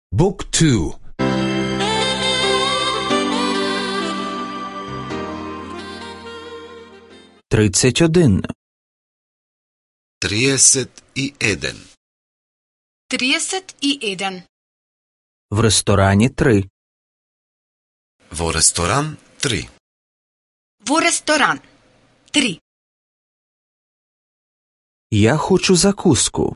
Book 2. 31. 31. 31. В ресторані 3. Во ресторан 3. Во ресторан 3. Я хочу закуску.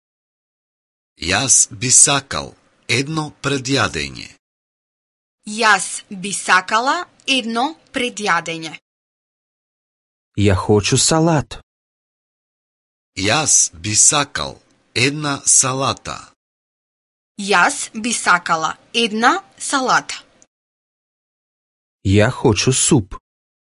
Јас би сакал едно предјадење. Јас би сакала едно предјадење. Я хочу салат. Јас би сакал една салата. Јас би сакала една салата. Я хочу суп.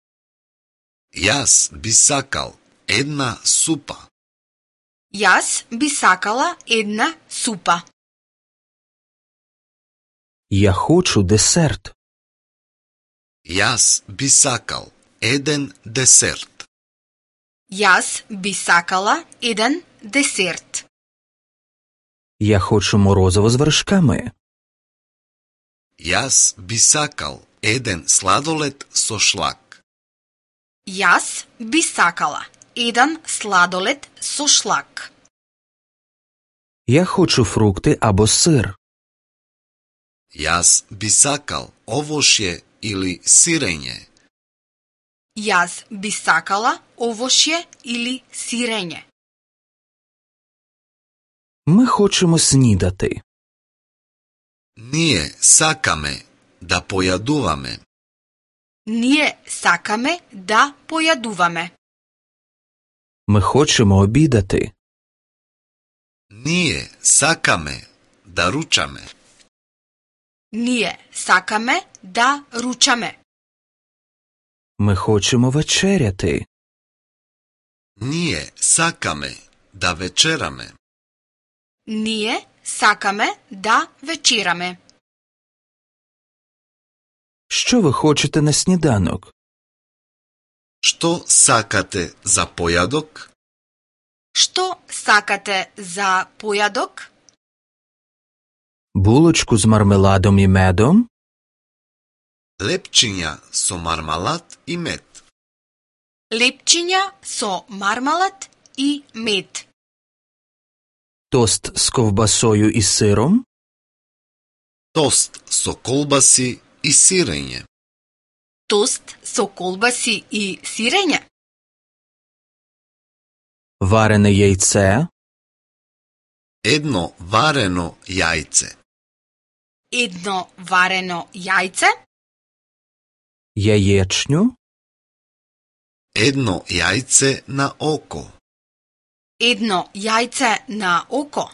Јас би сакал една супа. Јас би сакала една супа. Я хочу десерт. Јас би сакал еден десерт. Јас би сакала еден десерт. Я хочу морозиво з вершками. Јас би сакал еден сладолед со шлак. Јас би сакала еден сладолед со шлак. Я хочу фрукти або сир. Јас би сакал овошје или сирење. Јас би сакала овошје или сирење. Ми хочемо снідати. Ние сакаме да појадуваме. Ние сакаме да појадуваме. Ми хочемо обідати. Ние сакаме да ручаме. Ние сакаме да ручаме. Ми хочемо вечеряти. Ние сакаме да вечераме. Ние сакаме да вечераме. Що ви хочете на сніданок? Што сакате за појадок? Што сакате за појадок? Булочку з мармеладом і медом? Лепчиња со мармалад и мед. Лепчиња со мармалад и мед. Тост з ковбасою і сиром? Тост со колбаси и сирење. Тост со колбаси и сирење. Варене яйце? Едно варено јајце. Едно варено јајце. Яєчню? Едно јајце на око. Едно јајце на око.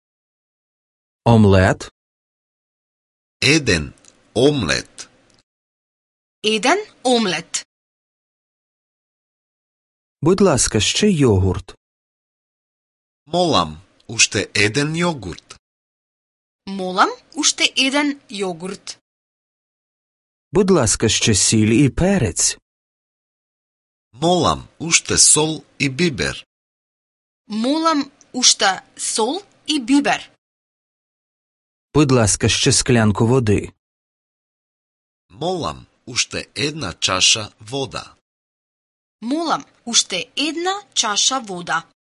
Омлет? Еден омлет. Еден омлет. Будь ласка, ще йогурт. Молам, уште еден јогурт. Молам уште еден јогурт. Будь ласка, ще сіль і перець. Молам, уште сол и бибер. Молам уште сол и бибер. Будь ласка, ще склянку води. Молам, уште една чаша вода. Молам уште една чаша вода.